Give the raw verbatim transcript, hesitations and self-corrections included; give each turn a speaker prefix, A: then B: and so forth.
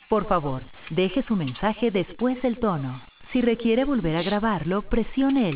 A: Por favor, deje su mensaje después del tono. Si requiere volver a grabarlo, presione el